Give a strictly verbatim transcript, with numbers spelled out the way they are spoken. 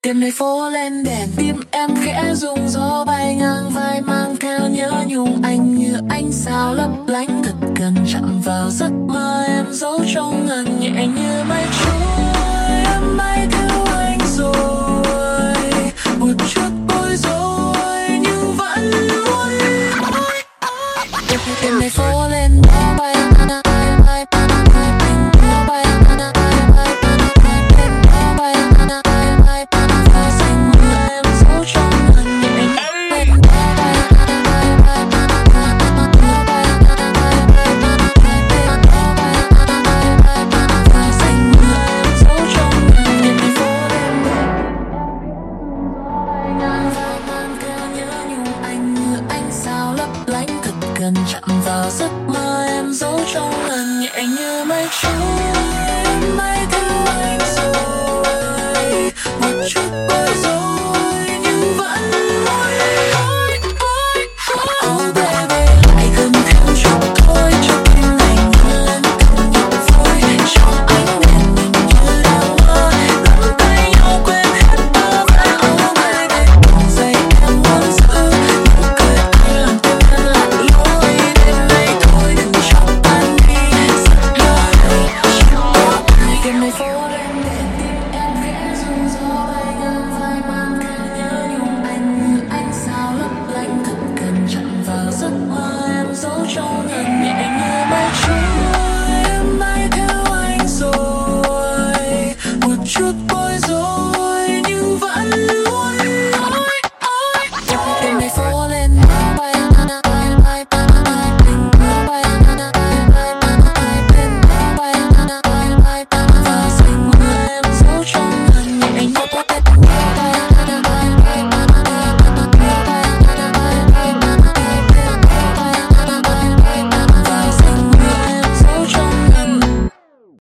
Đêm nay phố lên đèn, tim em khẽ rung, gió bay ngang vai mang theo nhớ nhung. Anh như ánh sao lấp lánh, thật gần chạm vào giấc mơ em giấu trong ngần nhẹ như mây trôi. Em bay theo anh rồi, một chút bối rối nhưng vẫn luôn. Đêm nay phố lên gió bay bay bay gần chạm vào giấc mơ em giấu trong ngần nhẹ như mây trôi. Em bay theo anh rồi, một chút bối rối.